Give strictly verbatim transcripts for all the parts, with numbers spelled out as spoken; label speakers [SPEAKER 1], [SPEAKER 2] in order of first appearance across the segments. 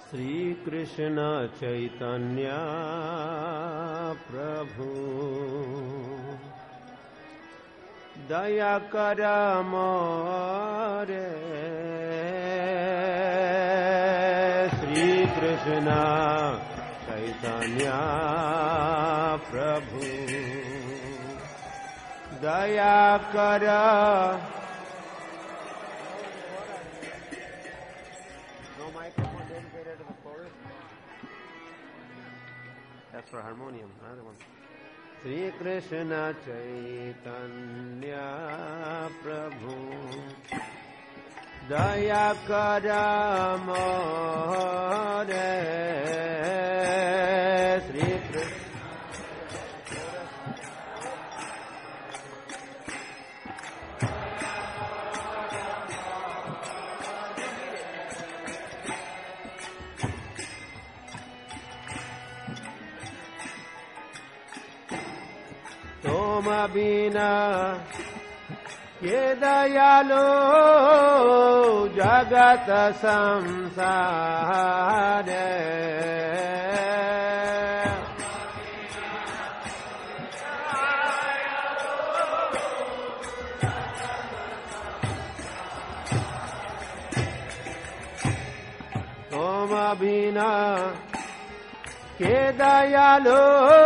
[SPEAKER 1] श्री कृष्ण चैतन्य प्रभु दया कर मोरे। श्री कृष्ण चैतन्य प्रभु दया कर। That's for harmonium, another one. Shri Krishna Chaitanya Prabhu Daya Kara More. Shri Krishna Toma bina ye dayalo jagat samsare. Toma bina के दयालो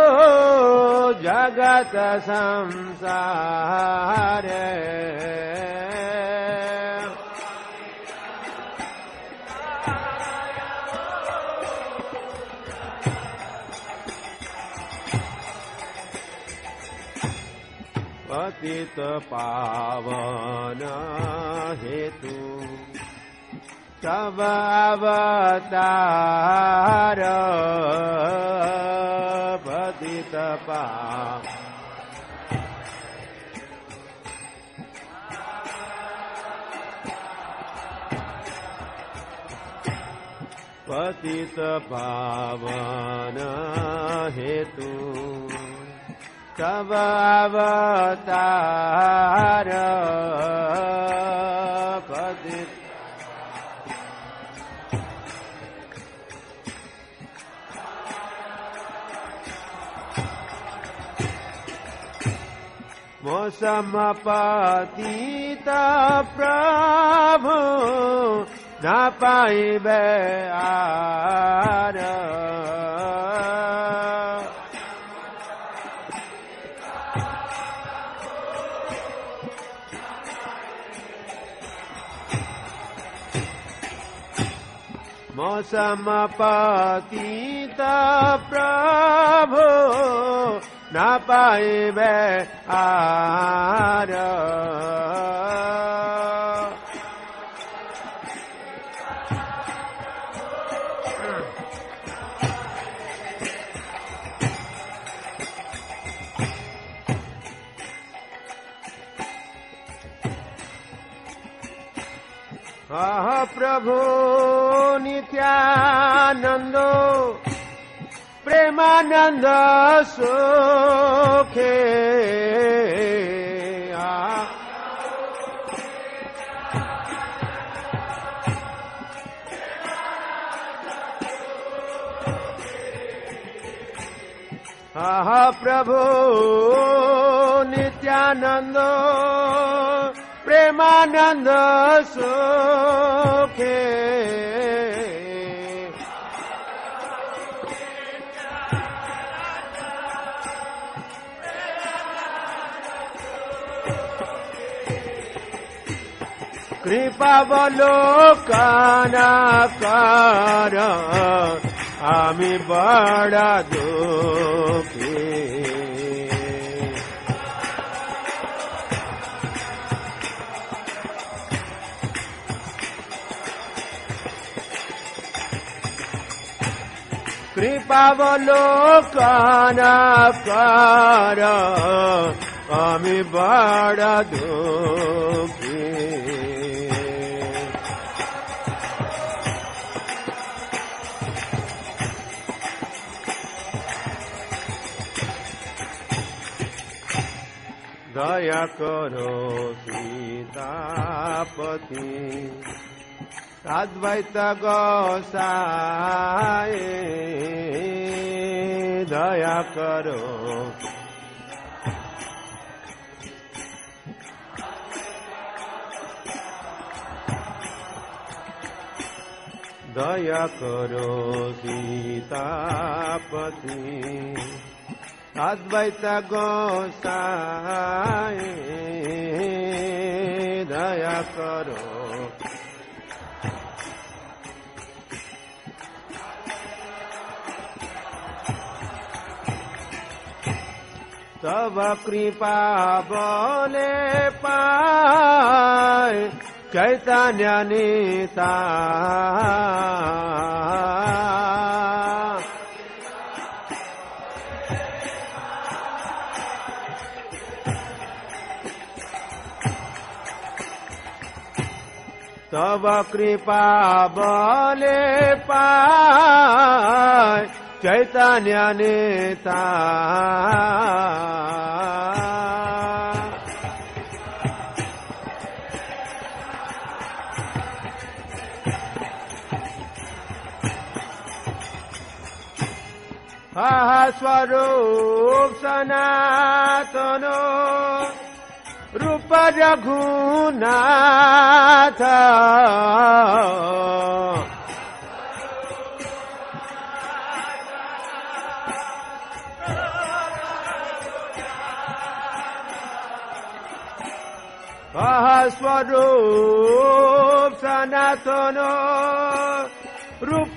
[SPEAKER 1] जगत संसार। पतित पावन हेतु सब अवतार पतित पावन पतित पावन हेतु सब अवतार पतित मौसम पतित प्रभु न पाइबे आर। मौसम पतित प्रभु न पाइबे आर। आह प्रभु नित्यानंदो प्रेमानंद सुखे। आह प्रभु नित्यानंद प्रेमानंद सुखे। कृपावलोकन कर आमी बड़ा दुखी। कृपावलोकन कर आमी बड़ा दुखी। दया करो सीतापति अद्वैत गोसाई दया करो। दया करो सीतापति अद्वैत गोसाई दया करो। तब कृपा बोले पाए चैतन्य निताय। तब कृपा बोले पाए चैतन्य निताय। आहा स्वरूप सनातन रूप रघुनाथ आहा स्वरूप सनातन रूप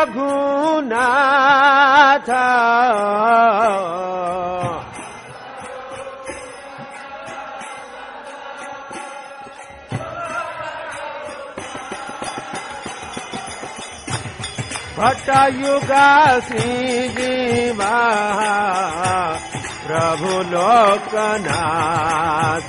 [SPEAKER 1] रघुनाथ भट्ट युगा श्रीजीवा प्रभु लोकनाथ।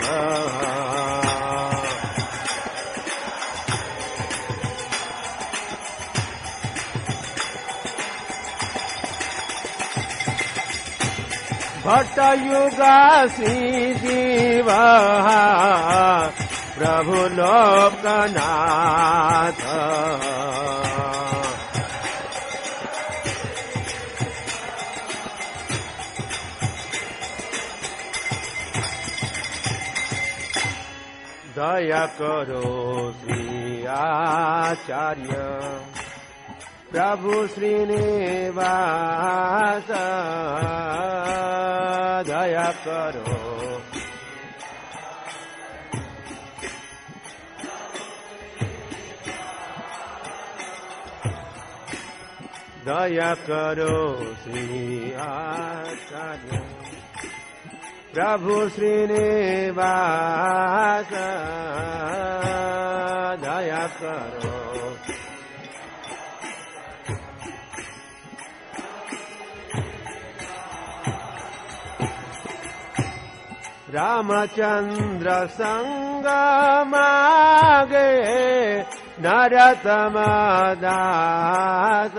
[SPEAKER 1] भट्ट युगा श्रीजीवा प्रभु लोकनाथ। दया करो श्री आचार्य प्रभु श्रीनिवास दया करो। दया करो श्री आचार्य प्रभु श्रीनिवास दया करो। रामचंद्र संग मागे नरतम दास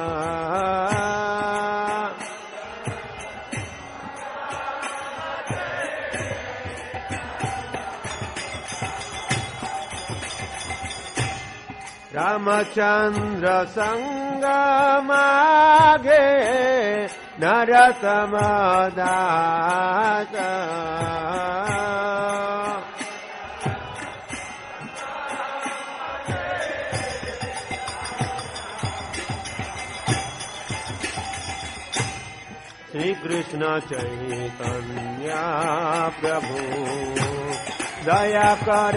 [SPEAKER 1] रामचंद्र संग मागे नरतम दास श्री कृष्ण चैतन्य प्रभु दया कर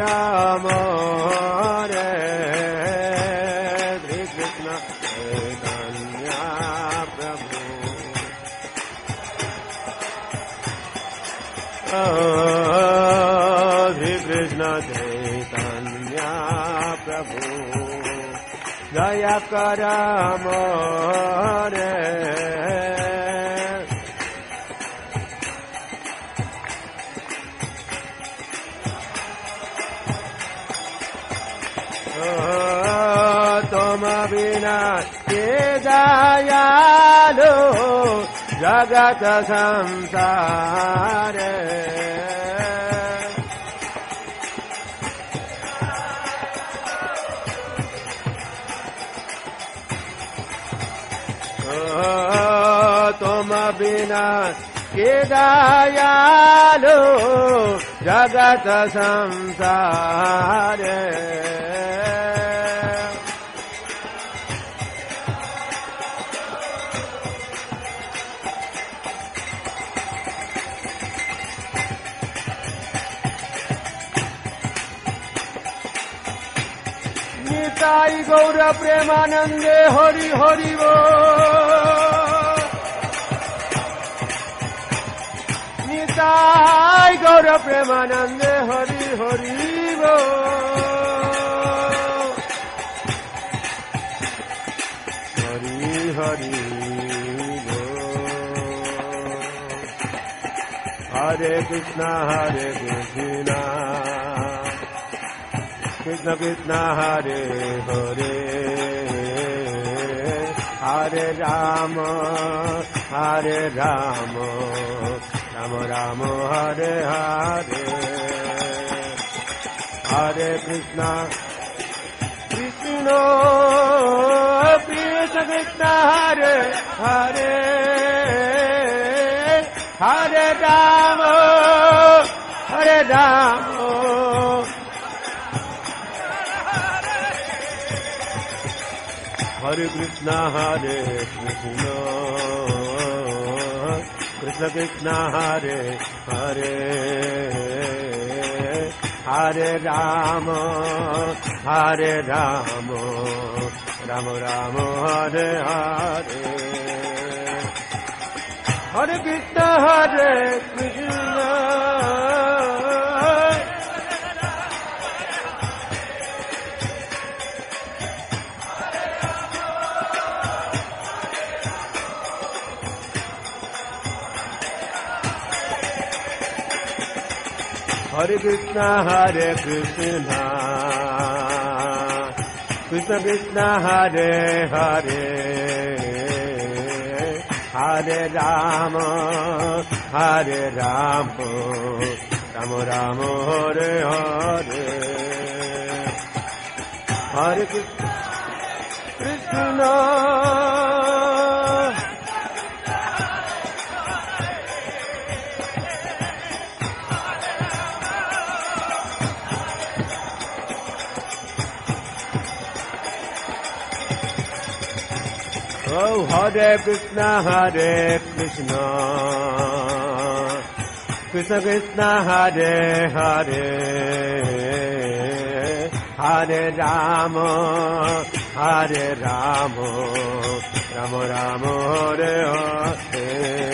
[SPEAKER 1] मोरे। श्री कृष्ण चैतन्य प्रभु श्री कृष्ण चैतन्य प्रभु दया कर मोरे। तुम बिना के दयालु जगत संसार तुम बिना के दयालु जगत संसार निताई गौर प्रेमानंदे हरि हरि बोल निताई गौर प्रेमानंदे हरि हरि बोल हरि हरि बोल हरे कृष्णा हरे कृष्णा कृष्ण कृष्ण हरे हरे हरे राम हरे राम राम राम हरे हरे हरे कृष्ण कृष्ण कृष्ण कृष्ण हरे हरे हरे राम हरे राम हरे कृष्णा हरे कृष्ण कृष्ण कृष्ण हरे हरे हरे राम हरे राम राम राम हरे हरे हरे कृष्ण हरे कृष्ण हरे कृष्णा हरे कृष्णा कृष्ण कृष्ण हरे हरे हरे राम हरे Ram Ram Ram Hare Hare Hare Krishna Krishna Oh, Hare Krishna, Hare Krishna, Krishna Krishna, Hare Hare, Hare Rama, Hare Rama, Rama Rama, Hare Hare,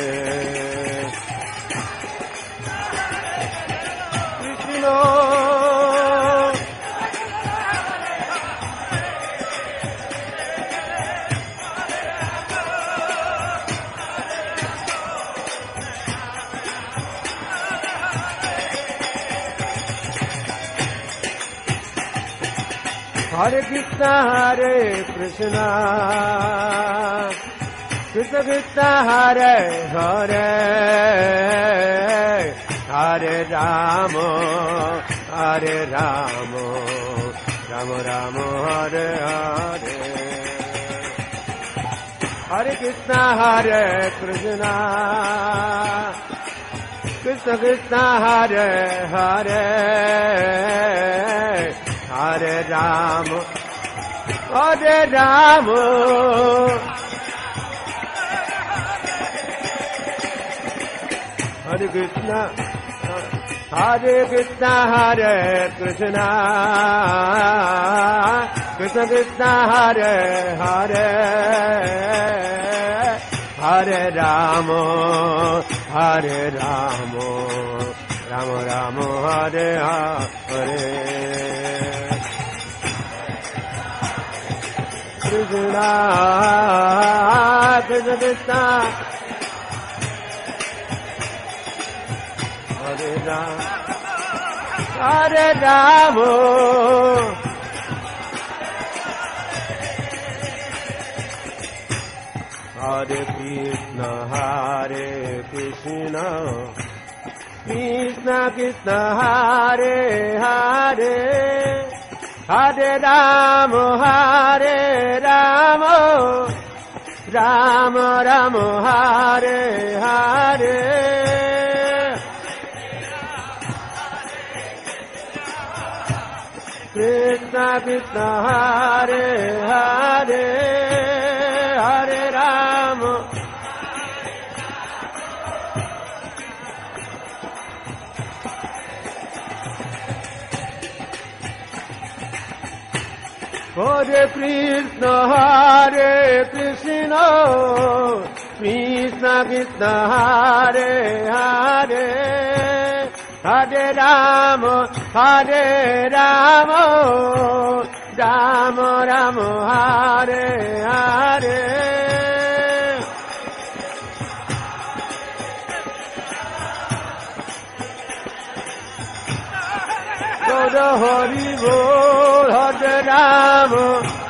[SPEAKER 1] Krishna. Hare Krishna, Hare Krishna, Krishna Krishna, Hare Hare, Hare Rama, Hare Rama, Rama Rama, Hare Hare, Hare Krishna, Hare Krishna, Krishna Krishna, Hare Hare, Hare Rama, Hare Rama, Hare Krishna, Hare Krishna, Hare Krishna, Krishna Krishna, Hare Hare, Hare Rama, Hare Rama, Rama Rama, Hare Hare. Krishna, Krishna Krishna, Hare Rama, Hare Rama, Hare Krishna, Hare Krishna, Krishna Krishna, Hare Hare, Hare Rama, Hare Rama, Rama Rama Hare Hare Krishna Krishna Hare Hare Hare Rama Hare Krishna Hare Krishna Krishna Krishna Hare Hare Hare Rama Hare Rama Rama Rama Hare Hare Goda Hari Bol Hare Rama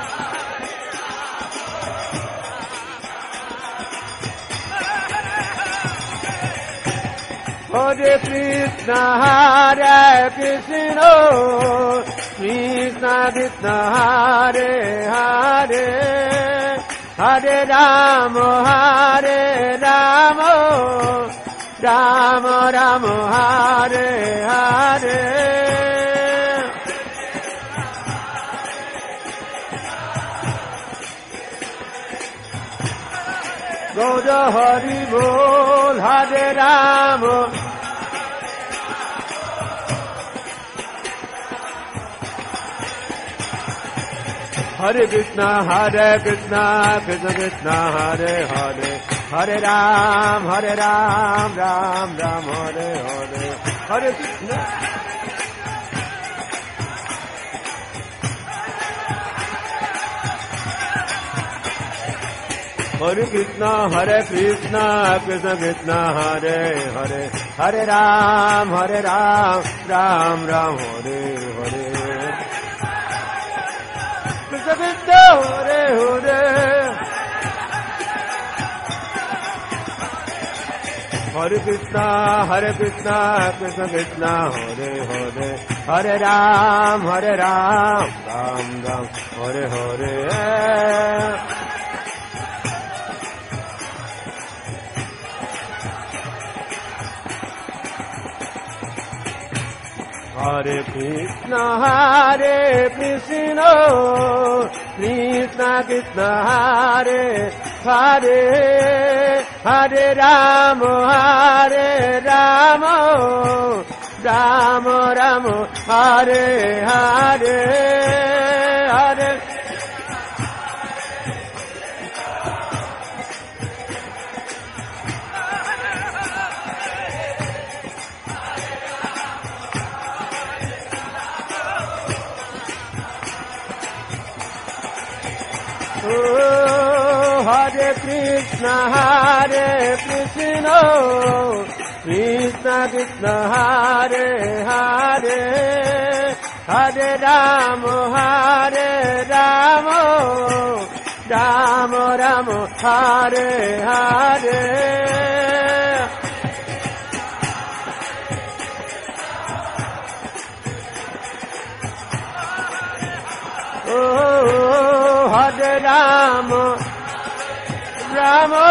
[SPEAKER 1] Hare Krishna Hare Krishna Krishna Krishna Hare Hare Hare Rama Hare Rama Rama Rama Hare Hare Goda Hari Bol Hare Rama Hare Krishna Hare Krishna Krishna Krishna Hare Hare Hare Ram Hare Ram Ram Ram Hare Hare Hare Krishna Hare Krishna Hare Krishna Krishna Krishna Hare Hare Hare Ram Hare Ram Ram Ram Hare Hare Krishna Krishna Hare Hare Hare Krishna Hare Krishna Krishna Krishna Hare Hare Hare Ram Hare Ram Ram Ram Hare Hare Hare Krishna Hare Krishna Krishna Krishna Hare Hare Hare Rama Hare Rama Rama Rama Hare Hare Hare Oh, Hare Krishna, Hare Krishna, Krishna Krishna, Hare Hare, Hare Rama, Hare Rama, Rama Rama, Hare Hare. Oh, Hare Rama, Rama,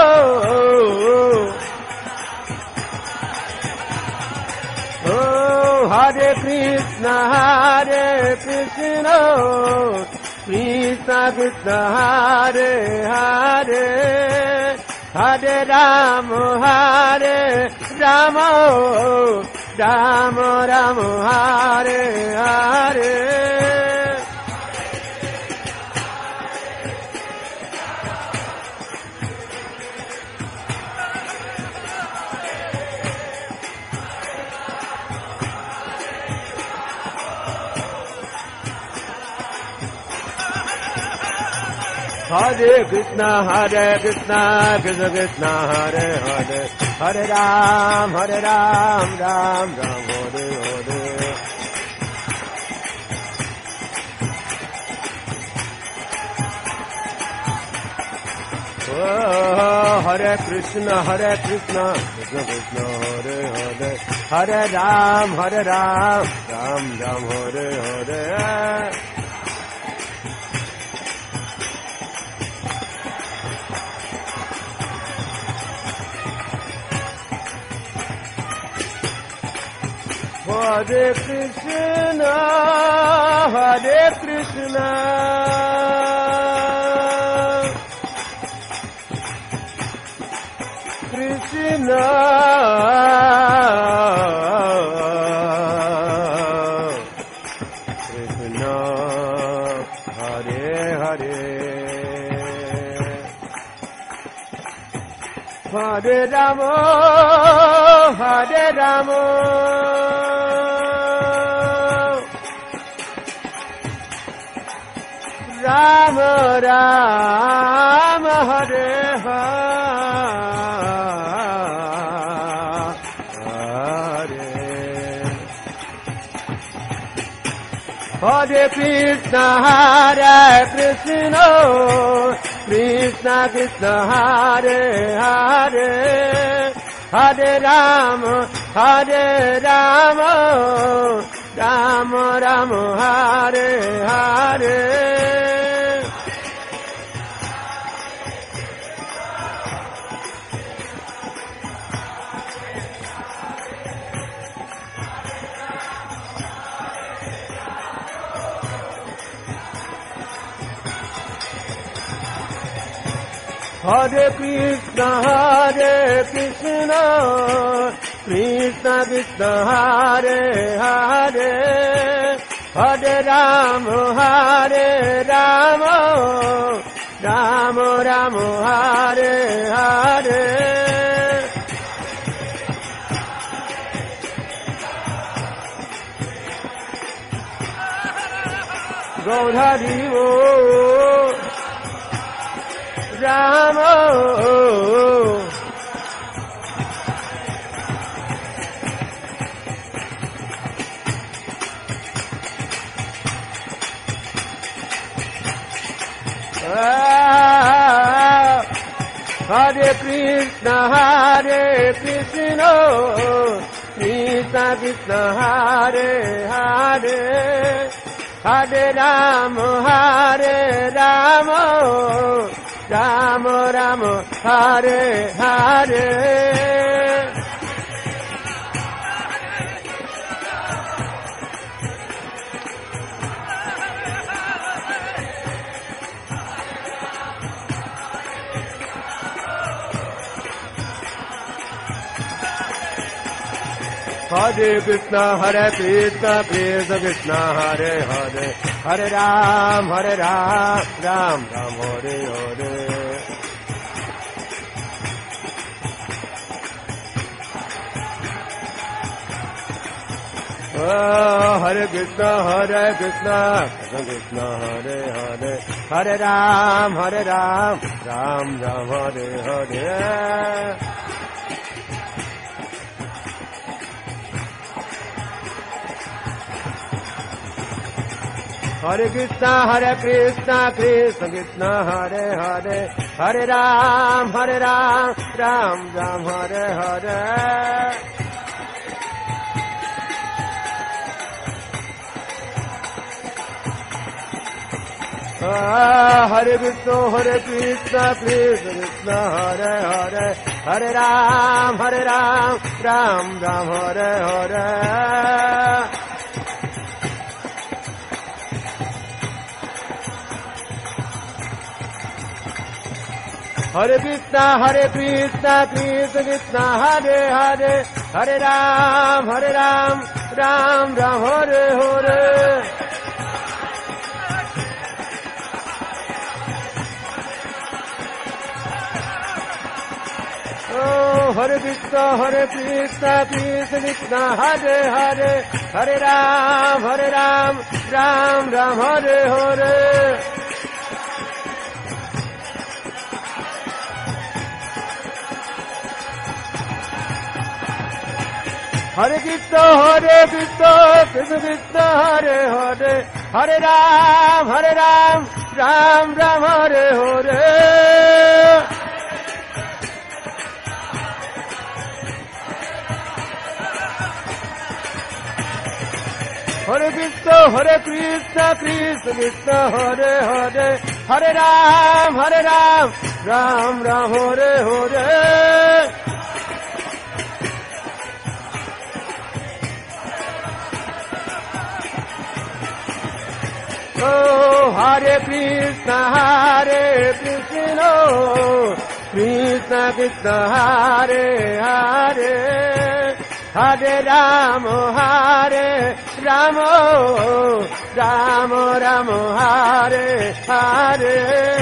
[SPEAKER 1] oh, Hare Krishna, Hare Krishna, Krishna Krishna, Hare Hare, Hare Rama, Hare Rama, Rama Rama, Hare Hare. Hare Krishna, Hare Krishna, Krishna Krishna, Hare Hare, Hare Ram, Hare Ram, Ram Ram, Hare Hare. Oh, Hare Krishna, Hare Krishna, Krishna Krishna, Hare Hare, Hare Ram, Hare Ram, Ram Ram, Hare Hare. Hare Krishna, Hare Krishna, Krishna, Krishna, Hare Hare, Hare Rama, Hare Rama, Rama Rama, Hare Hare, Hare Krishna, Hare Krishna, Krishna Krishna, Hare Hare, Hare Rama, Hare Rama, Rama Rama, Hare Hare. Hare Krishna, Hare Krishna, Krishna Krishna, Hare Hare, Hare Rama, Hare Rama, Rama Rama, Hare Hare. Gaudhari Mo Rama, Hare Krishna, Hare Krishna, Krishna Krishna, Hare Hare, Hare Rama, Hare Rama, Rama Rama, Hare Hare. Hare Krishna, Hare Krishna, Krishna Krishna, Hare Hare, Hare Ram, Hare Ram, Ram Ram, Hare Hare. Oh, Hare Krishna, Hare Krishna, Krishna Krishna, Hare Hare, Hare Ram, Hare Ram, Ram Ram, Hare Hare. Hare Krishna, Hare Krishna, Krishna Krishna, Hare Hare, Hare Ram, Hare Ram, Ram Ram, Hare Hare. Ah, Hare Krishna, Hare Krishna, Krishna Krishna, Hare Hare, Hare Ram, Hare Ram, Ram Ram, Hare Hare. Hare Krishna, Hare Krishna, Krishna Krishna, Hare Hare, Hare Ram, Hare Ram, Ram Ram, Hare Hare. Oh, Hare Krishna, Hare Krishna, Krishna Krishna, Hare Hare, Hare Ram, Hare Ram, Ram Ram, Hare Hare. Hare Krishna, Hare Krishna, Krishna Krishna, Hare Hare, Hare Ram, Hare Ram, Ram Ram, Hare Hare. Hare Krishna, Hare Krishna, Krishna Krishna, Hare Hare, Hare Ram, Hare Ram, Ram Ram, Hare Hare. Oh, Hare Krishna, Hare Krishna, Krishna Krishna, Hare Hare, Hare Rama, Hare Rama, Rama Rama, Hare Hare.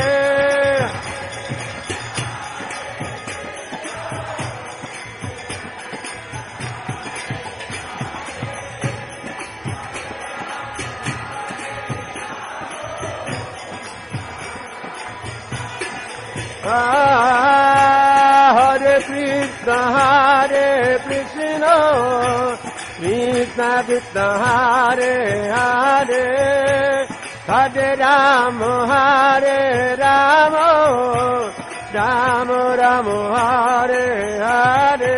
[SPEAKER 1] Hare Krishna, Hare Krishna, Krishna Krishna, Hare Hare, Hare Rama, Hare Rama, Rama Rama, Hare Hare.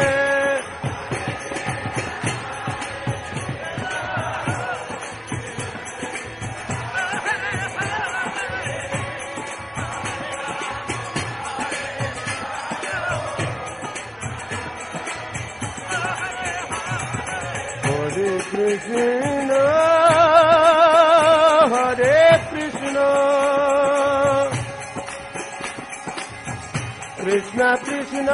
[SPEAKER 1] Krishna, Hare Krishna, Krishna Krishna,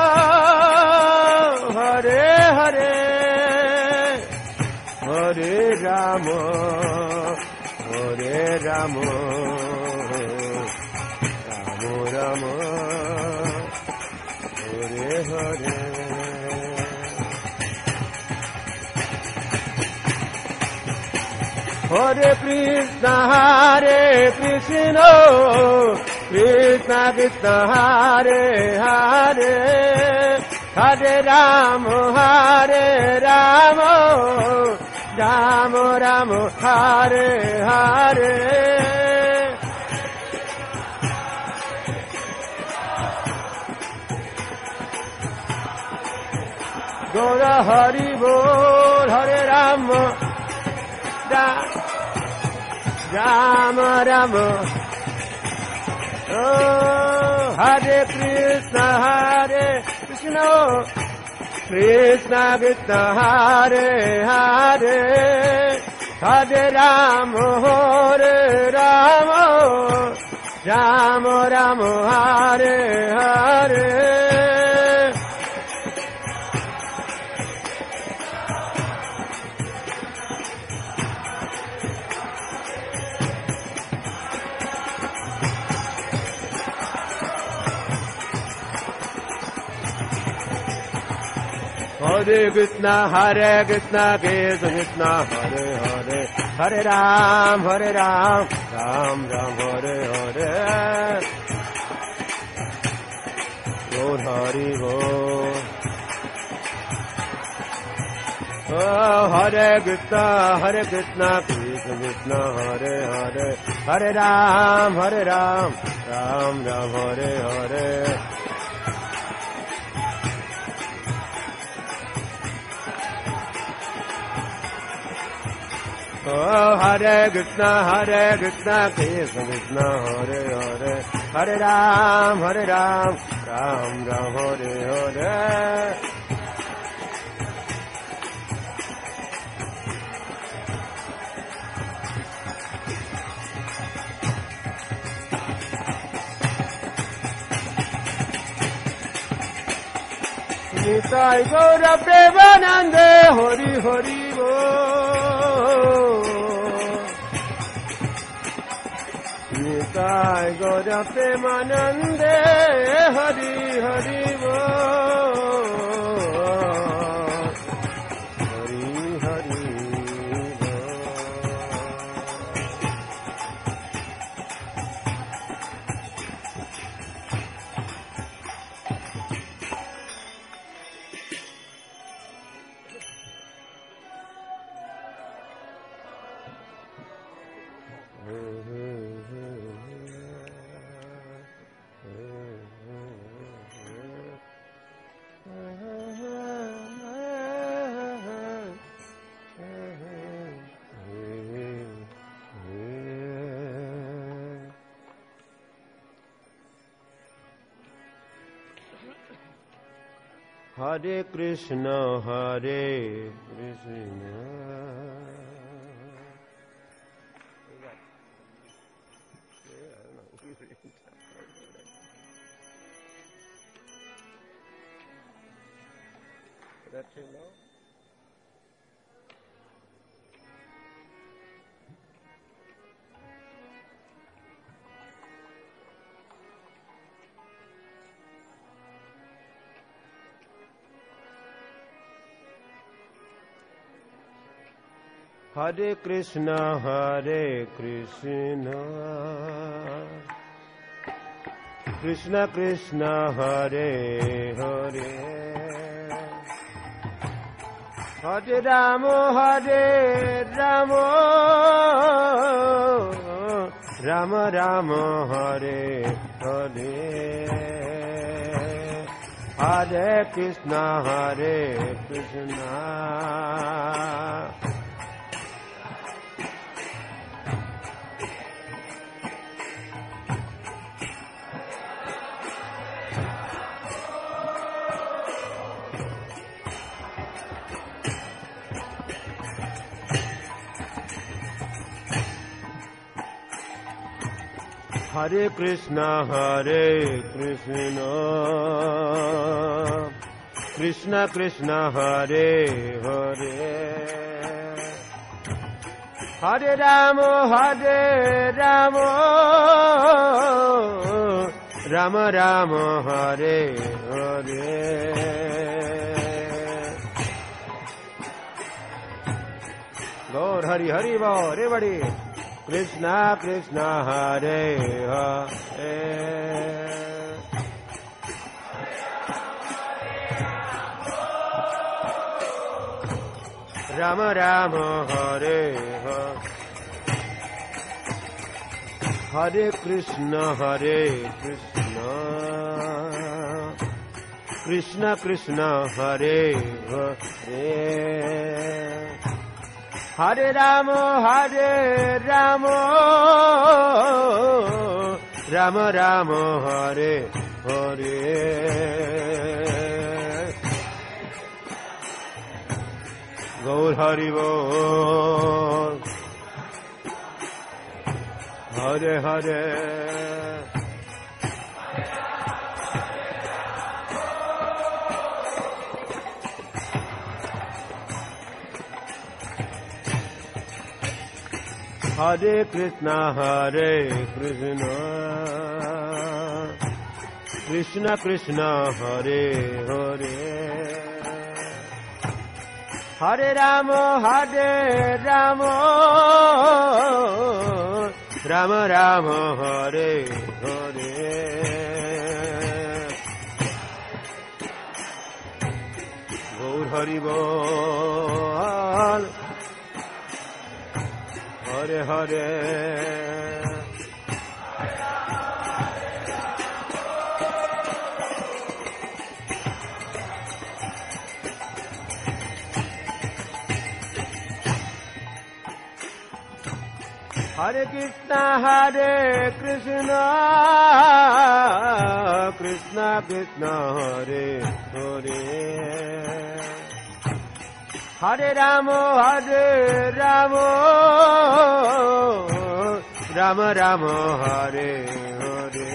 [SPEAKER 1] Hare Hare, Hare Rama, Hare Rama, Rama Rama, Hare Hare. Hare Krishna, Hare Krishna, Krishna Krishna, Hare Hare, Hare Rama, Hare Rama, Rama Rama, Hare Hare. Gaura Hari Bol, Hare Rama, Rama Rama, oh, Hare Krishna, Hare Krishna, Krishna Krishna, Hare Hare, Hare Rama, Hare Rama, Rama Rama, Hare Hare. Hare Krishna, Hare Krishna, Krishna Krishna, Hare Hare, Hare Ram, Hare Ram, Ram Ram, Hare Hare. Lord Hari Bol. Oh, Hare Krishna, Hare Krishna, Krishna Krishna, Hare Hare, Hare Ram, Hare Ram, Ram Ram, Hare Hare. Oh, Hare Krishna, Hare Krishna, Krishna Krishna, Hare Hare, Hare Ram, Hare Ram, Ram Ram, Hare Hare. Nitai Gaura Premanande, Hari Hari Bol. Nitai Gaura Premanande, Hari Hari Bol. Hari Hari Bol. Hare Krishna, Hare Krishna. that too low? Hare Krishna, Hare Krishna, Krishna Krishna, Hare Hare, Hare Rama, Hare Rama, Rama Rama, Hare Hare, Hare Krishna, Hare Krishna. Hare Krishna, Hare Krishna, Krishna Krishna, Hare Hare, Hare Rama, Hare Rama, Rama Rama, Hare Hare, Gaur Hari Hari Bol, everybody. Krishna Krishna, Hare Hare, Rama Rama, Hare Hare, Hare Krishna, Hare Krishna, Krishna Krishna, Hare Hare, Hare Rama, Hare Rama, Rama Rama, Hare Hare, Gaur Hari Bol, Hare Hare, Hare Krishna, Hare Krishna, Krishna Krishna, Hare Hare, Hare Rama, Hare Rama, Rama Rama, Hare Hare, Gaur Hari Bol, Hare Hare, Hare Krishna, Hare Krishna, Krishna Krishna, Hare Hare, Hare Rama, Hare Rama, Rama Rama, Hare Hare,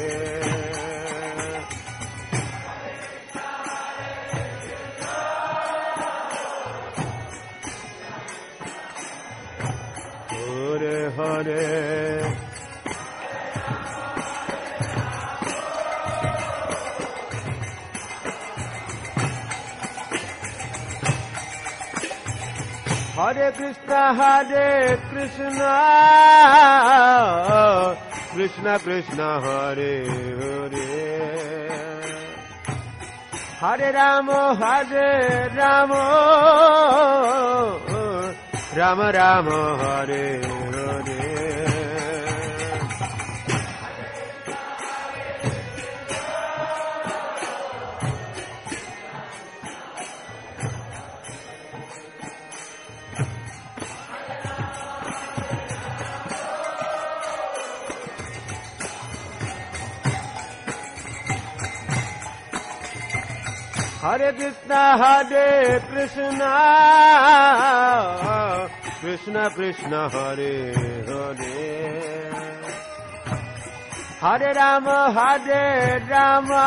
[SPEAKER 1] Hare Hare, Hare Krishna, Hare Krishna, Krishna Krishna, Hare Hare, Hare Rama, Hare Rama, Rama Rama, Hare Hare, Hare Krishna, Hare Krishna, Krishna Krishna, Hare Hare, Hare Rama, Hare Rama,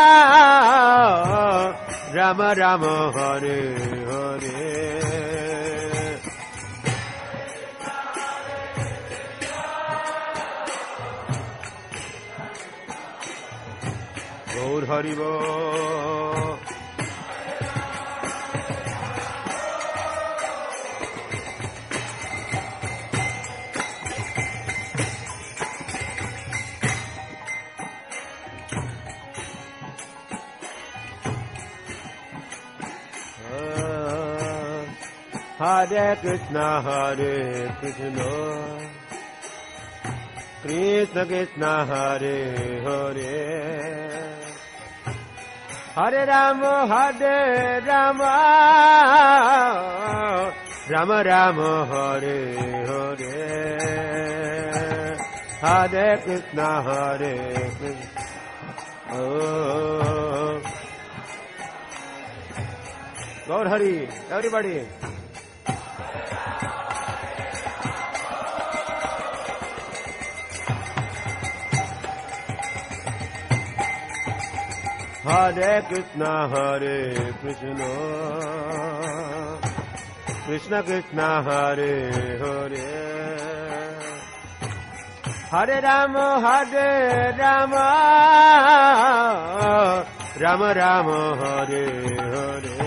[SPEAKER 1] Rama Rama, Hare Hare. Gaur Hari Bol. Hare Krishna, Hare Krishna, Krishna Krishna, Hare Hare, Hare Rama, Hare Rama, Rama Rama, Hare Hare, Hare Krishna, Hare Krishna. Oh, Gaur Hari, everybody. Hare Krishna, Hare Krishna, Krishna Krishna, Hare Hare, Hare Rama, Hare Rama, Rama Rama, Hare Hare,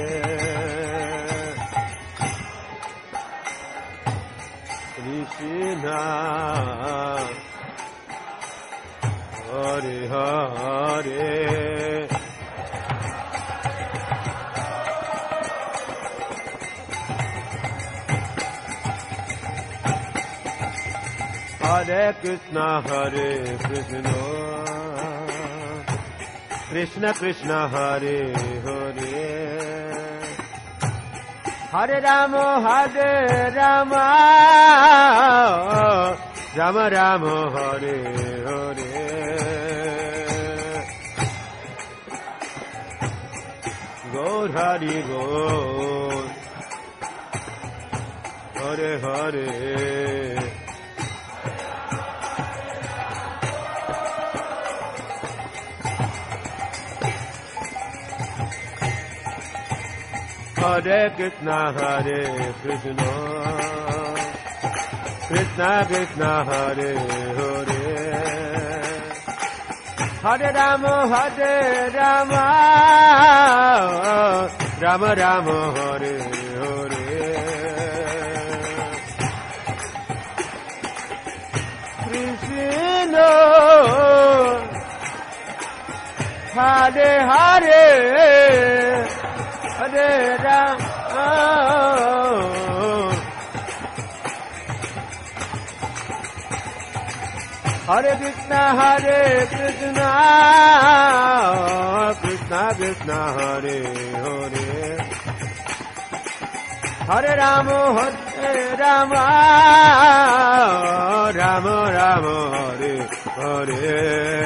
[SPEAKER 1] Krishna Hare Hare, Hare Krishna, Hare Krishna, Krishna Krishna, Hare Hare, Hare Rama, Hare Rama, Rama Rama, Hare Hare, Gaur Hari Bol, Hare Hare. Hare Krishna, Hare Krishna, Krishna Krishna, Hare Hare, Hare Rama, Hare Rama, Rama Rama, Hare Hare, Krishna Hare Hare, Hare Rama, Hare Krishna, Hare Krishna, Krishna Krishna, Hare Hare, Hare Rama, Hare Rama, Rama Rama, Hare Hare.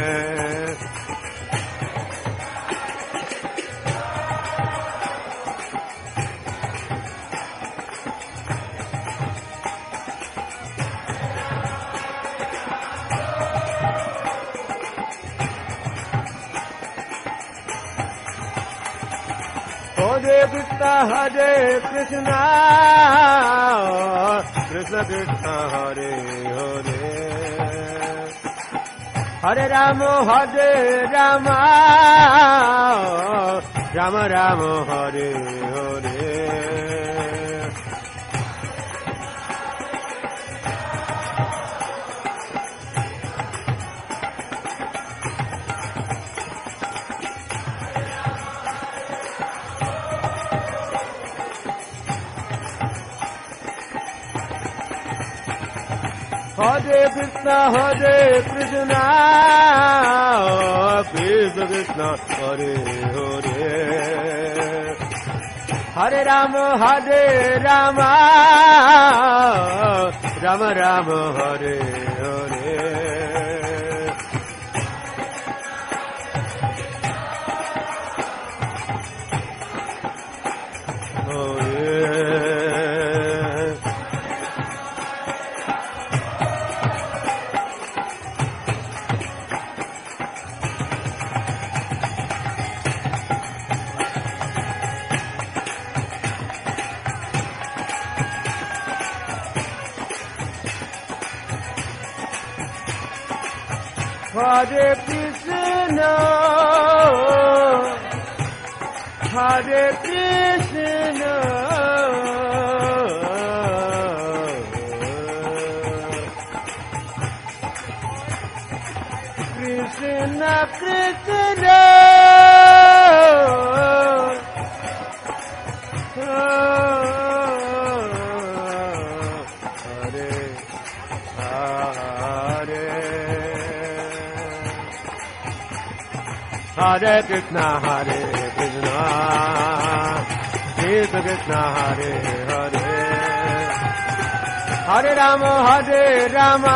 [SPEAKER 1] Hare Krishna, Hare Krishna, Krishna Krishna, Hare Hare, Hare Rama, Hare Rama, Rama Rama, Hare Hare, Hare Krishna, Hare Krishna, Krishna Krishna, Hare Hare, Hare Rama, Hare Rama, Rama Rama, Hare Hare, Hare Krishna, Hare Krishna, Krishna Krishna, Hare Krishna, Hare Krishna, Krishna Krishna, Hare Hare, Hare Rama, Hare Rama,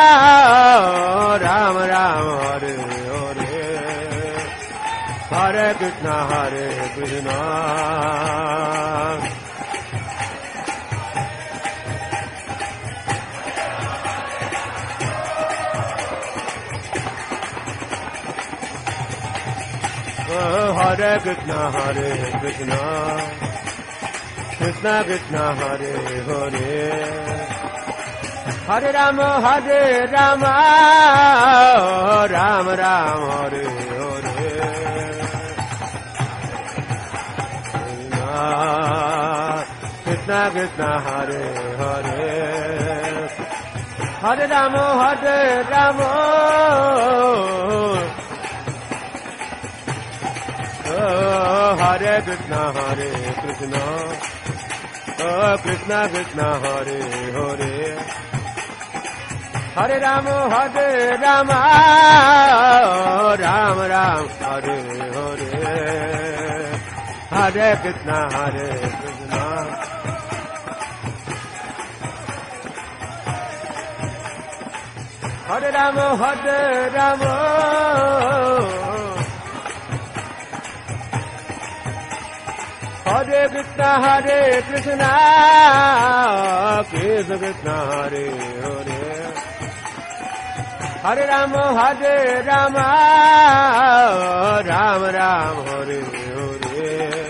[SPEAKER 1] Rama Rama, Hare Hare, Hare Krishna, Hare Krishna. Hare Krishna, Hare Krishna, Krishna Krishna, Hare Hare, Hare Rama, Hare Rama, Rama Rama, Hare Hare, Krishna Krishna, Hare Hare, Hare Rama, Hare Rama, Hare Krishna, Hare Krishna, Krishna Krishna, Hare Hare, Hare Rama, Hare Rama, Rama Rama, Hare Hare, Hare Krishna, Hare Krishna, Hare Rama, Hare Rama, Hare Krishna, Hare Krishna, Krishna Krishna, Hare Hare, Hare Rama, Hare Rama, Rama Rama, Hare Hare,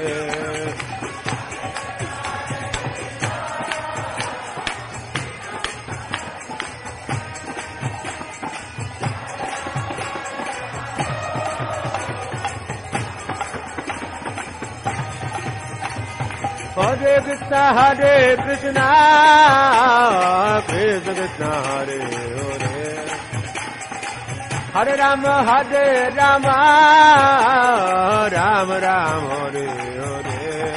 [SPEAKER 1] Hare Krishna, Hare Krishna, Krishna Krishna, Hare Hare, Hare Rama, Hare Rama, Rama Rama, Hare Hare,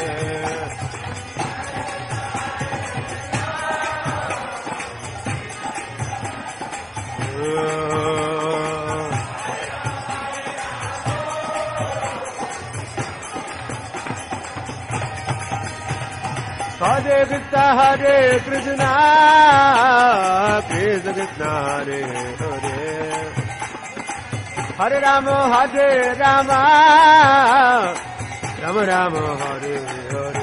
[SPEAKER 1] Hare Krishna, Hare Krishna, Krishna Krishna, Hare Hare, Hare Rama, Hare Rama, Rama Rama, Hare Hare,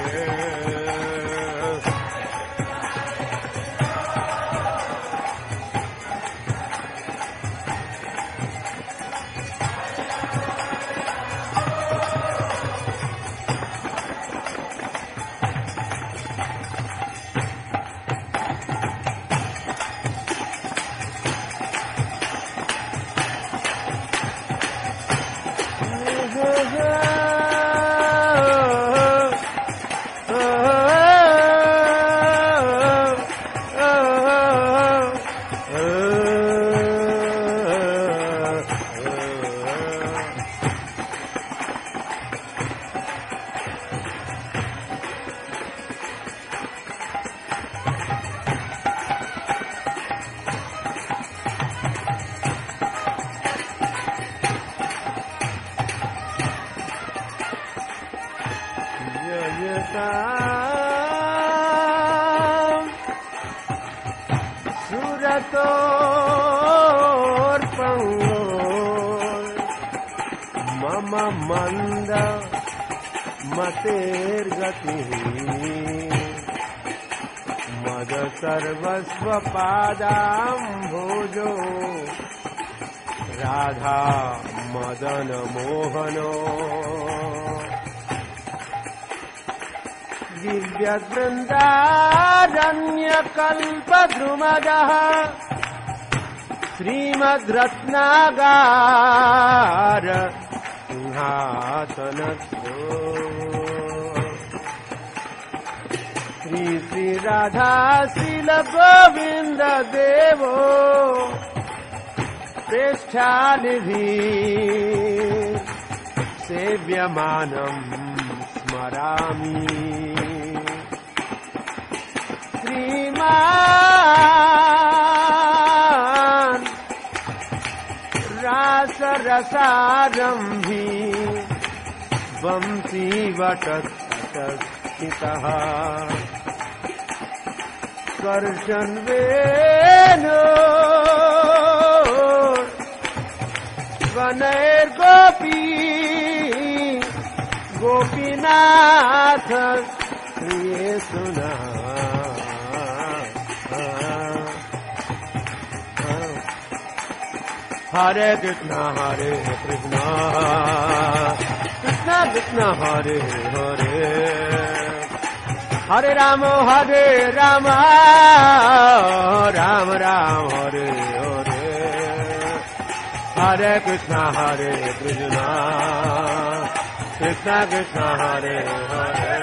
[SPEAKER 1] मंद मतेर गति मद सर्वस्व पादाम्भोजो राधा मदन मोहनो दिव्य वृंदारण्य कल्पद्रुमदः श्रीमद् रत्नागार सिंहासनस्थो श्री श्री राधा शील गोविंद देवो प्रेष्ठानिधि सेव्यमानम् स्मरामि श्रीमान् रासरसारम्भी वंशीवटतः स्पर्शन् वेणो वनैर्गोपी गोपीनाथ प्रिय सुना हरे कृष्णा हरे कृष्णा कृष्णा कृष्णा हरे हरे हरे राम हरे राम राम राम हरे हरे हरे कृष्णा हरे कृष्णा कृष्णा कृष्णा हरे हरे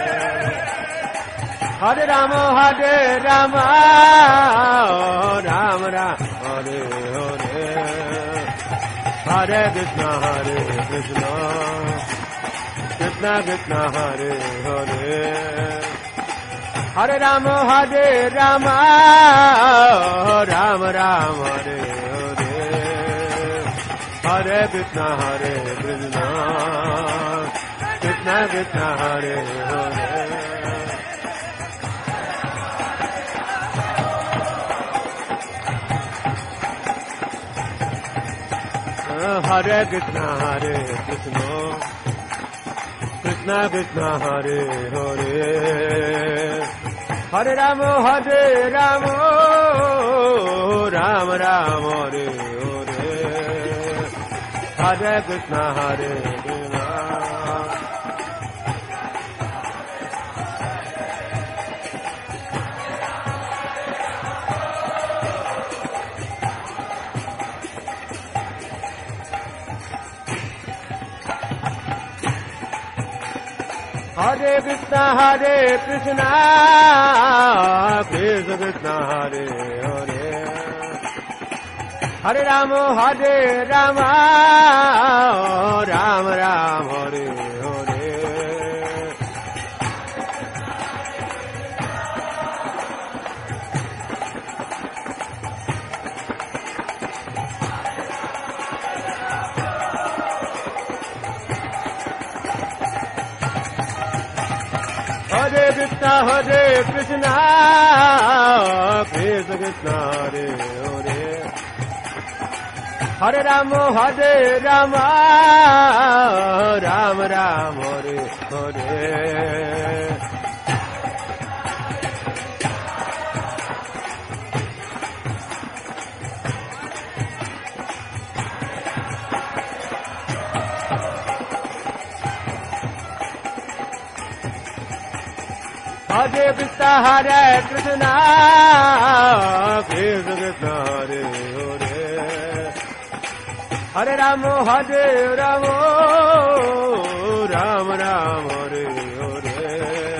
[SPEAKER 1] हरे राम हरे राम राम राम हरे हरे हरे कृष्णा हरे कृष्णा कृष्णा कृष्णा हरे हरे हरे राम हरे राम राम राम हरे हरे हरे कृष्णा हरे कृष्णा कृष्णा कृष्णा हरे हरे हरे कृष्णा हरे कृष्णा कृष्णा कृष्णा हरे हरे हरे राम हरे राम राम राम हरे हरे हरे कृष्णा हरे कृष्णा हरे कृष्णा हरे कृष्णा कृष्ण कृष्णा हरे हरे हरे राम हरे राम राम राम हरे हरे हरे कृष्णा हरे कृष्णा कृष्ण कृष्णा हरे हरे हरे राम हरे राम राम राम हरे हरे हरे कृष्णा हरे कृष्णा कृष्ण कृष्णा हरे हरे हरे राम हरे राम राम राम हरे हरे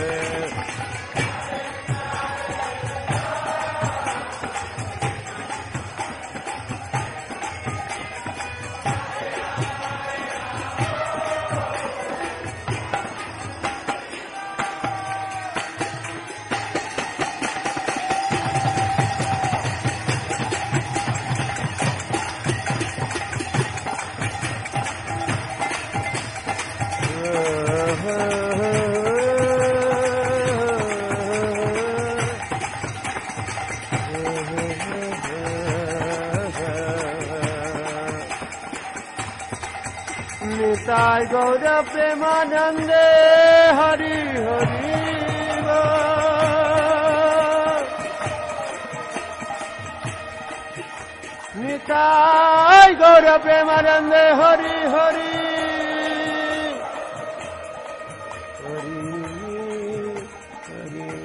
[SPEAKER 1] निताय गौर प्रेमानंदे हरि हरि निताय गौर प्रेमानंदे हरि हरि हरि हरि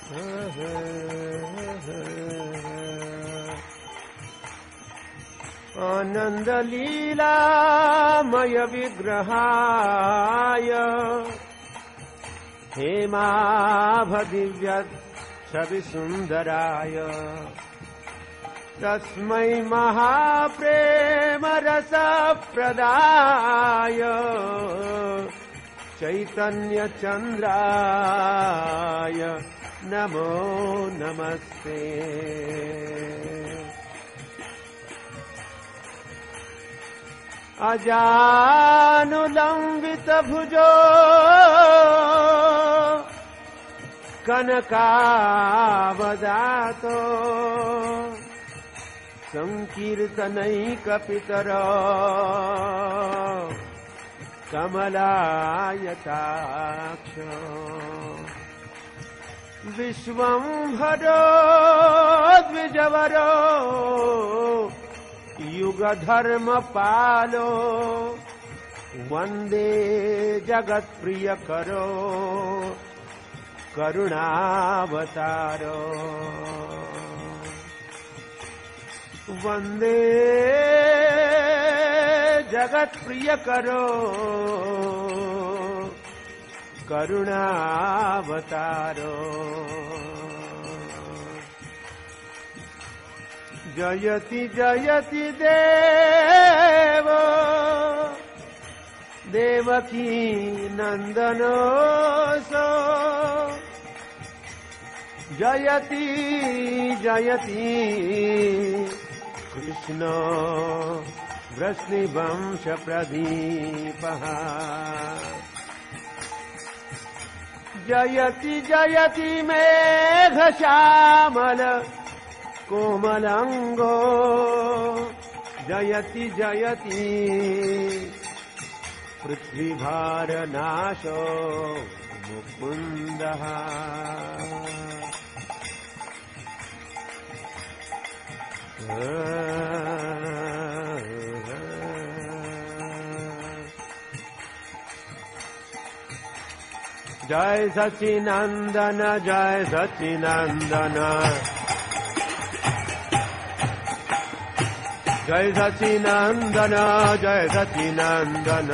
[SPEAKER 1] आनंद लीलामय विग्रहाय हेमाभदिव्य छवि सुंदराय तस्मै महाप्रेम रस प्रदाय चैतन्य चंद्राय नमो नमस्ते। अजानुलंबित भुजो कनकावदातो संकीर्तनैकपितरो कमलायताक्षो विश्वंभरो द्विजवरो युगधर्म पालो वंदे जगत्प्रिय करो करुणावतारो वंदे जगत्प्रिय करो करुणावतारो जयति जयति देवो देवकी नंदनोऽसो जयति जयति कृष्ण वृष्णिवंश प्रदीपः जयति जयति मेघश्यामल कोमलांगो जयति जयति पृथ्वीभारनाशो मुकुन्दः जय सच्चिदानंद जय सच्चिदानंद जय सच्चिदानंद जय सच्चिदानंद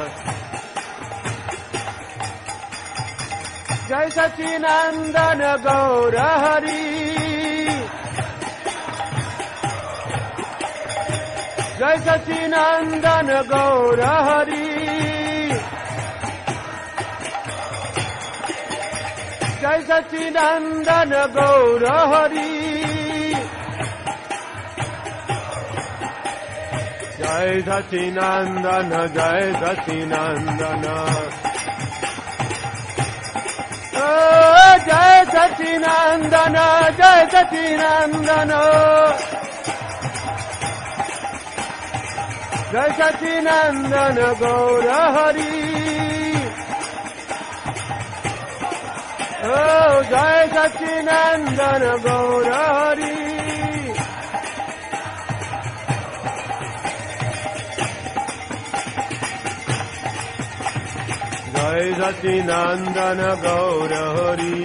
[SPEAKER 1] जय सच्चिदानंद गौर हरि जय सच्चिदानंद गौर हरि जय सच्चिदानंद गौर हरि जय सच्चिदानंद जय सच्चिदानंद ओ जय सच्चिदानंद जय सच्चिदानंद जय सच्चिदानंद गौर हरि ओ जय सच्चिदानंद गौर हरि जय सच्चिदानंद गौर हरि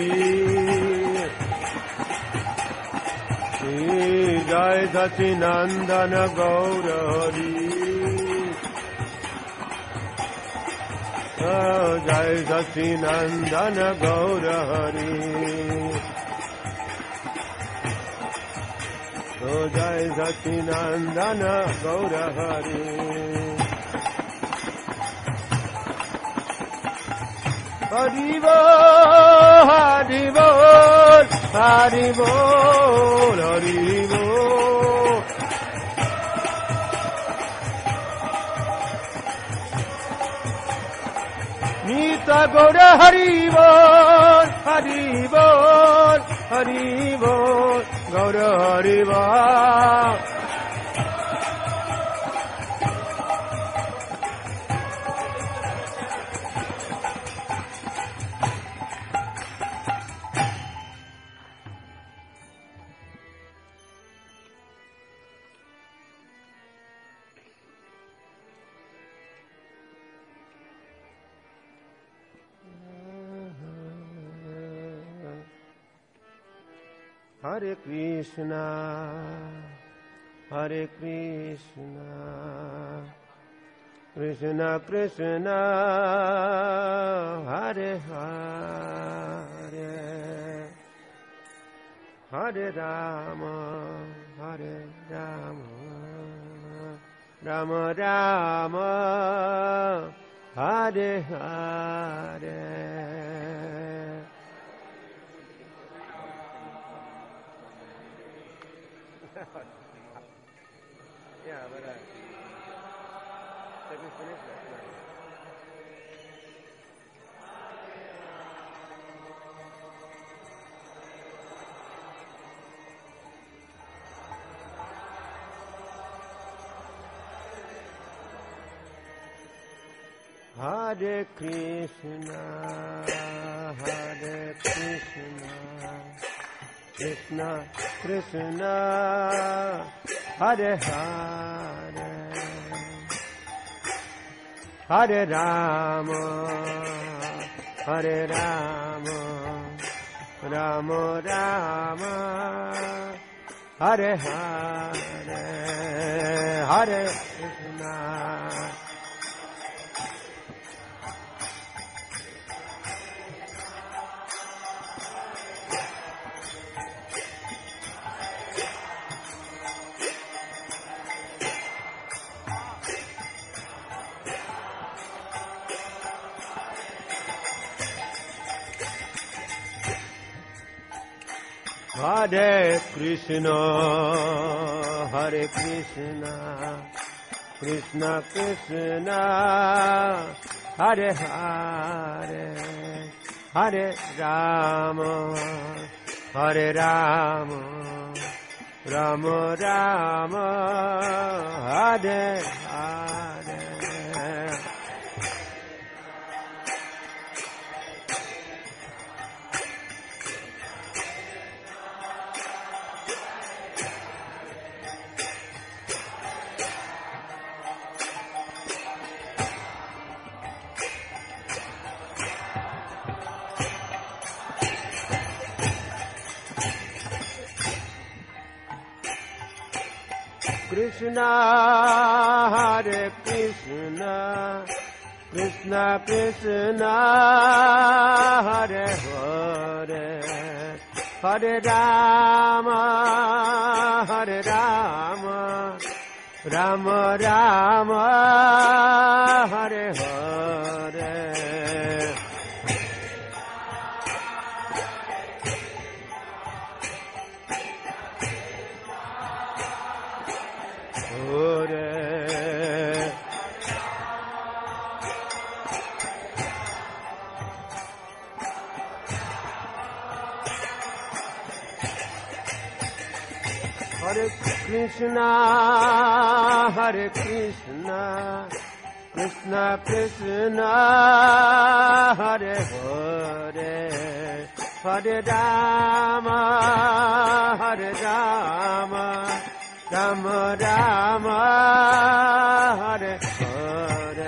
[SPEAKER 1] जय सच्चिदानंद गौर हरि जय सच्चिदानंद गौर हरि जय सच्चिदानंद गौर हरि हरि बोल हरि बोल हरि बोल हरि बोल नीत गौर हरि बोल हरि बोल हरि बोल गौर हरि बोल Hare Krishna, Hare Krishna, Krishna Krishna, Hare Hare, Hare Rama, Hare Rama, Rama Rama, Hare Hare. Yeah, but uh, did we finish that? Hare Krishna, Hare Krishna, Krishna Krishna, Hare Hare, Hare Rama, Hare Rama, Rama Rama, Hare Hare, Hare Krishna. Hare Krishna, Hare Krishna, Krishna Krishna, Hare Hare, Hare Rama, Hare Rama, Rama Rama, Hare Hare. Krishna, Hare Krishna, Krishna Krishna, Hare Hare, Hare Rama, Hare Rama, Rama Rama, Hare Hare. Hare Krishna, Hare Krishna, Krishna Krishna, Hare Hare, Hare Rama, Hare Rama, Rama Rama, Hare Hare.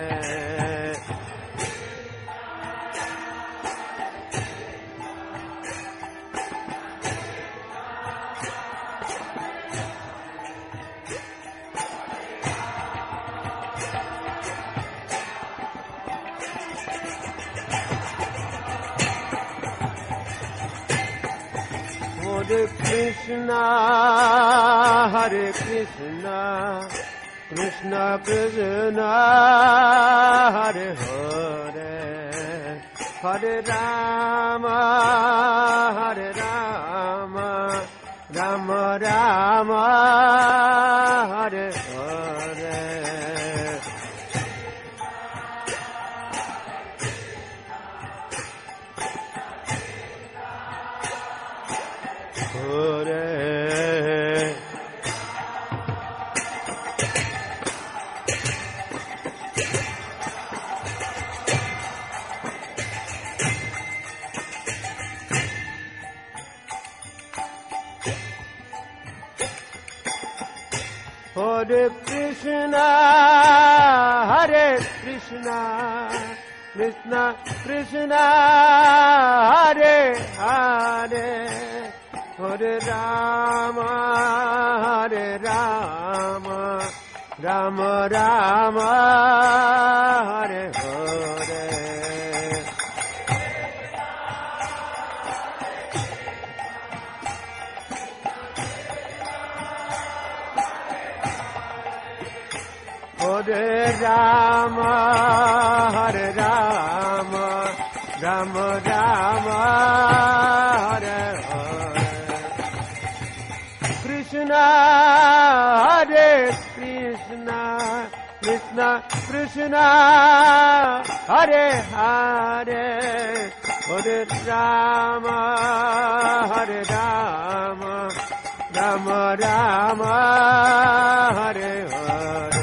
[SPEAKER 1] Hare Krishna, Hare Krishna, Krishna Krishna, Hare Hare, Hare Rama, Hare Rama, Rama Rama, Hare Hare. Hare Hare Krishna, Hare Krishna, Krishna Krishna, Hare Hare, Hare Rama, Hare Rama, Rama Rama, Hare Hare. Hare Rama, Hare Rama, Rama Rama, Hare Hare. Krishna, Hare Krishna, Krishna Krishna, Hare Hare, Hare Rama, Hare Rama, Rama Rama, Hare Hare.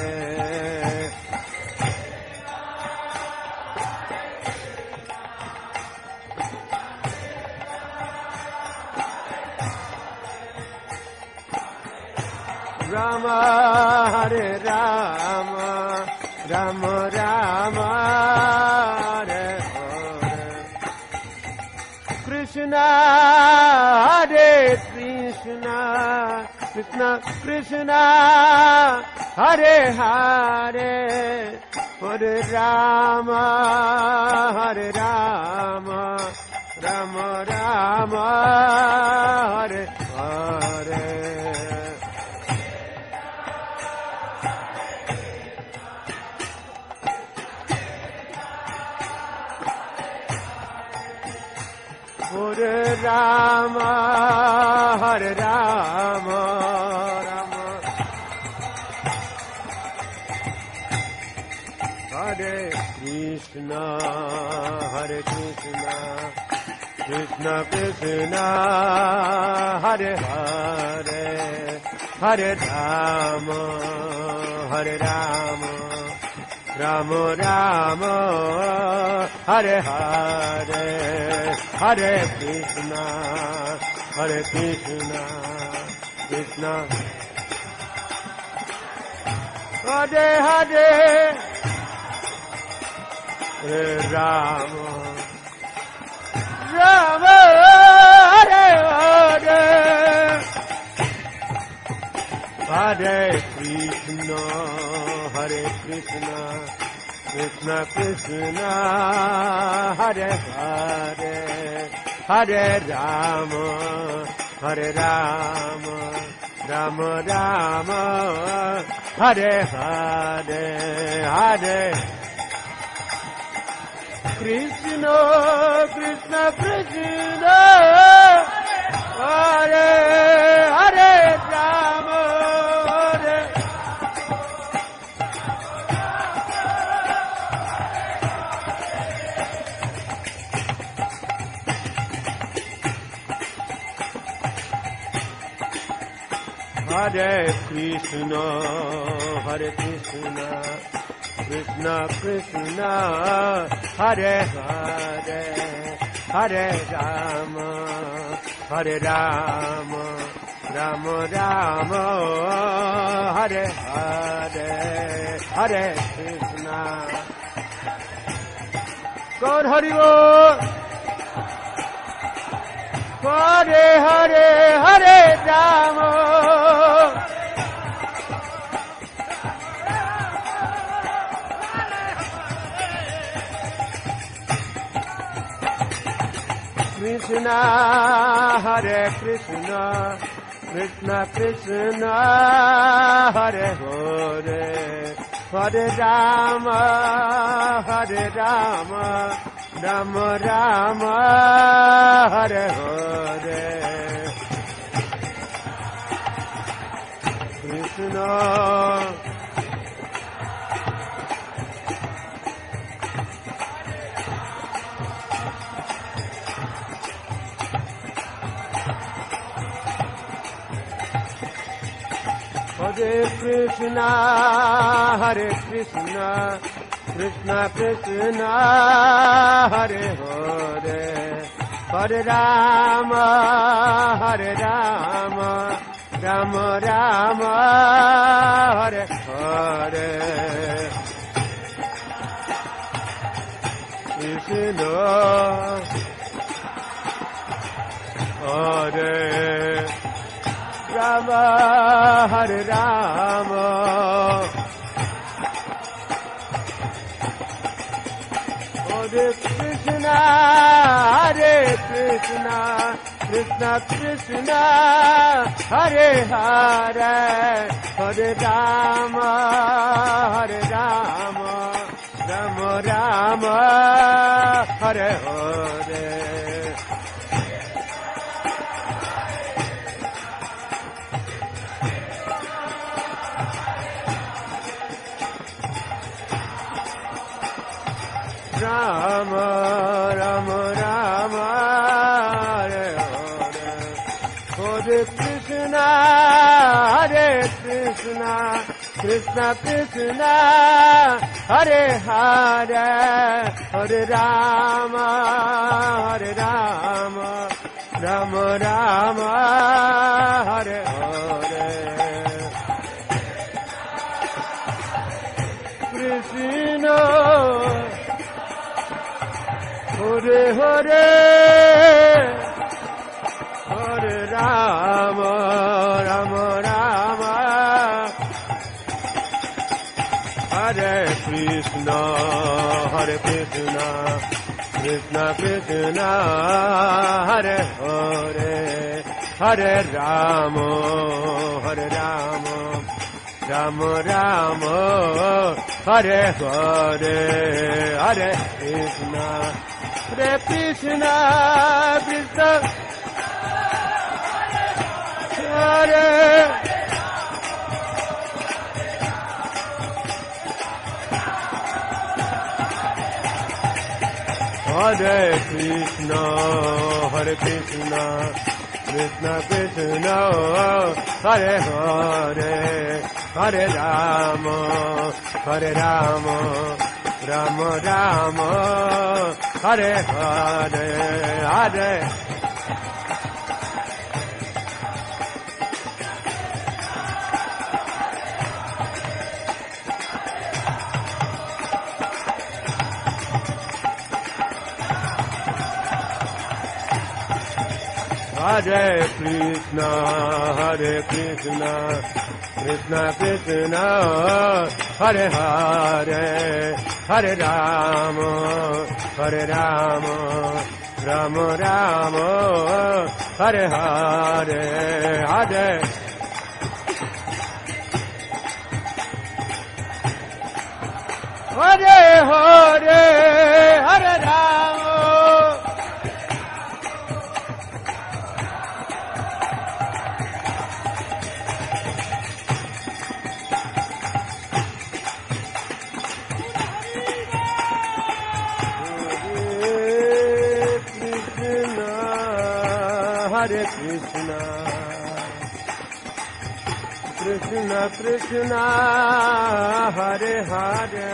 [SPEAKER 1] Rama, Hare Rama, Rama Rama, Hare Hare. Krishna, Hare Krishna, Krishna Krishna, Hare Hare, Hare Rama, Hare Rama, Rama Rama, Hare Hare. Hare Rama, Hare Rama, Rama Hare Krishna, Hare Krishna, Krishna Krishna, Hare Hare, Hare Rama, Hare Rama, Rama Rama, Hare Hare, Hare Krishna, Hare Krishna, Krishna Hare Hare, Hare Rama, Rama Hare Hare, Hare Krishna, Hare Krishna, Krishna Krishna, Hare Hare, Hare Rama, Hare Rama, Rama Rama, Hare Hare, Hare Krishna, Krishna Krishna, Hare Hare Rama, Hare Hare Krishna, Hare Krishna, Krishna Krishna, Hare Hare, Hare Rama, Hare Rama, Rama Rama, Hare Hare, Hare Krishna. God Hari Bol. Hare Hare, Hare Rama, Krishna, Hare Krishna, Krishna Krishna, Hare Hare, Hare Rama, Hare Rama, Rama Rama, Hare Hare. Krishna Hare Krishna, Hare Krishna, Krishna Krishna, Hare Hare, Hare Rama, Hare Rama, Rama Rama, Hare Hare. Krishna Hare Rama, Hare Rama, Hare Krishna, Hare Krishna, Krishna Krishna, Hare Hare, Hare Rama, Hare Rama, Rama Rama, Hare Hare. Rama, Rama, Rama, Hare Hare, Hare Krishna, Hare Krishna, Krishna Krishna, Hare Hare, Hare Rama, Hare Rama, Rama Rama, Hare Hare. Krishna Hare Hare, Hare Rama, Rama Rama, Hare Krishna, Hare Krishna, Krishna Krishna, Hare Hare, Hare Rama, Hare Rama, Rama Rama, Hare Hare, Hare Krishna, Hare Krishna, Krishna Hare Hare Krishna, Hare Krishna, Krishna Krishna, Hare Hare, Hare Rama, Hare Rama, Rama Rama, Hare Hare, Hare Hare Krishna, Hare Krishna, Krishna Krishna, Hare Hare, Hare Rama, Hare Rama, Rama Rama, Hare Hare, Hare Hare Hare, Hare Rama. Hare Krishna, Krishna Krishna, Hare Hare,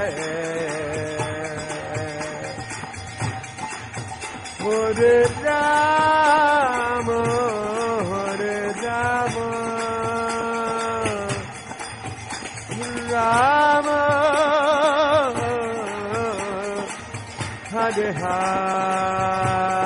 [SPEAKER 1] Hare Rama, Hare Rama, Rama, Hare Hare.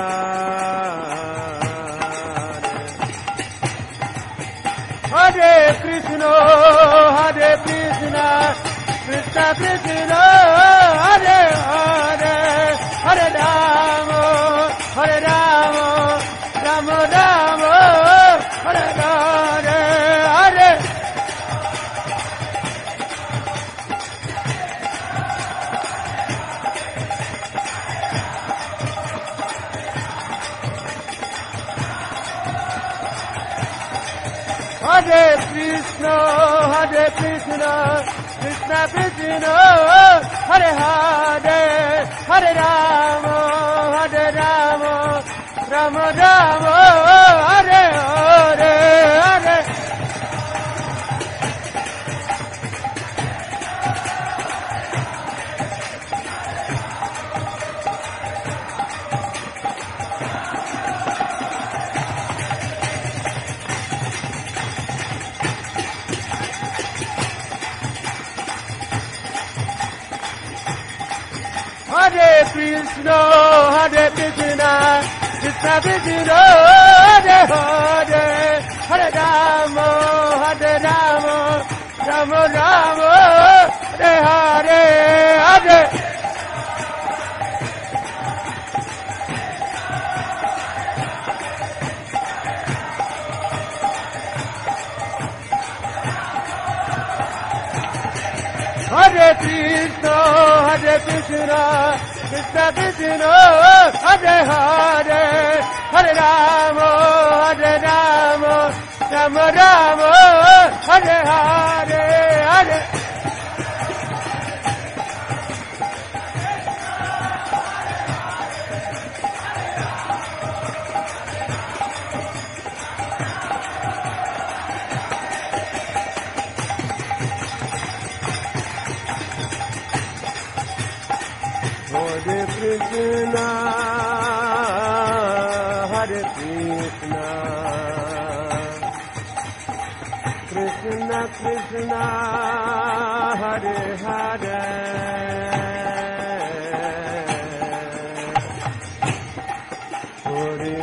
[SPEAKER 1] Hare Krishna, Hare Krishna, Krishna Krishna, Hare Hare, Hare Rama, Hare Rama, Rama Rama, Hare Hare, Hare Hare Krishna, Hare Krishna, Krishna Krishna, Hare Hare, Hare Rama, Hare Rama, Rama Rama, Hare Hare, Hare Hare Krishna, Hare Krishna, Krishna Krishna, Hare Hare, Hare Rama. Rama Rama, Hare Hare, Hare. Hare Krishna, Hare Krishna, Krishna Krishna, Hare Hare, Hare Rama, Hare Rama, Rama Rama, Hare Hare, Hare. Hare Krishna, Hare Krishna, Krishna Krishna, Hare Hare, Hare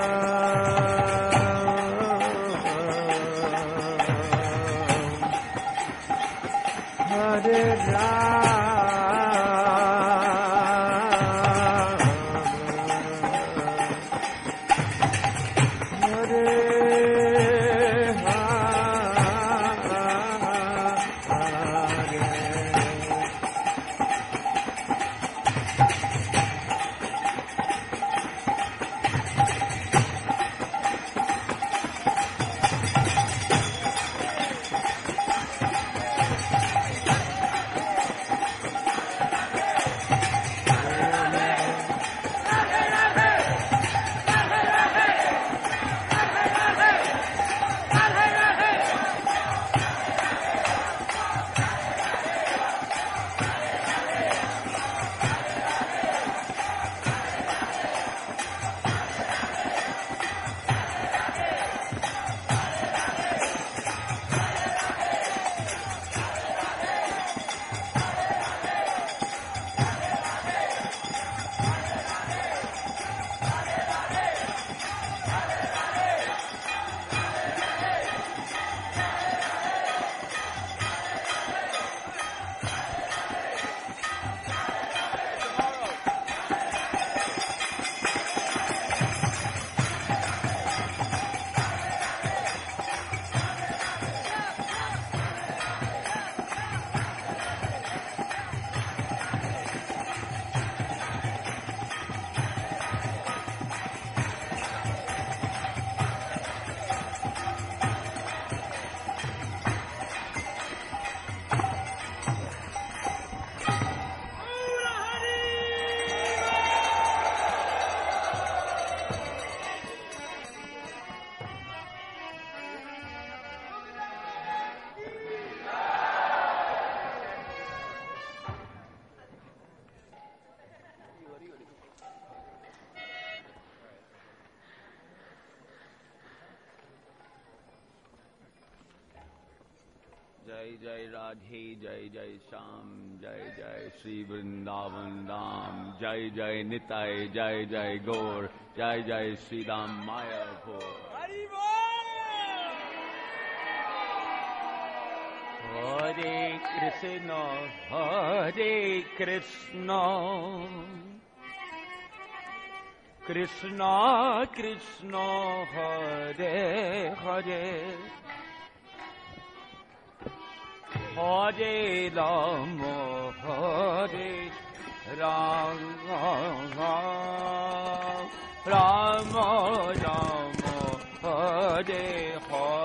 [SPEAKER 1] Ram, Hare Ram.
[SPEAKER 2] Jai Jai Radhe, Jai Jai Sham, Jai Jai Sri Vrindavan Dham, Jai Jai Nitai, Jai Jai Gaur, Jai Jai Sri Ram Mayapur. Hare Krishna, Hare Krishna, Krishna Krishna, Hare Hare, Hare Rama, Hare Rama, Rama Rama, Hare Hare.